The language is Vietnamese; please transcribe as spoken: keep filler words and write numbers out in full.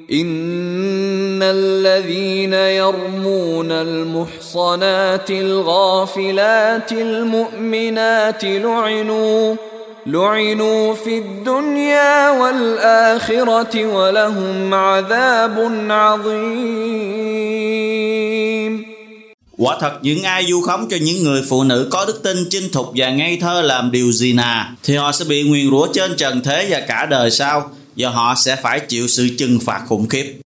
إن الذين يرمون المحصنات الغافلات المؤمنات لعنوا لعنوا في الدنيا والآخرة ولهم عذاب عظيم. Quả thật những ai vu khống cho những người phụ nữ có đức tin chinh thục và ngây thơ làm điều gì nà, thì họ sẽ bị nguyền rủa trên trần thế và cả đời sau, và họ sẽ phải chịu sự trừng phạt khủng khiếp.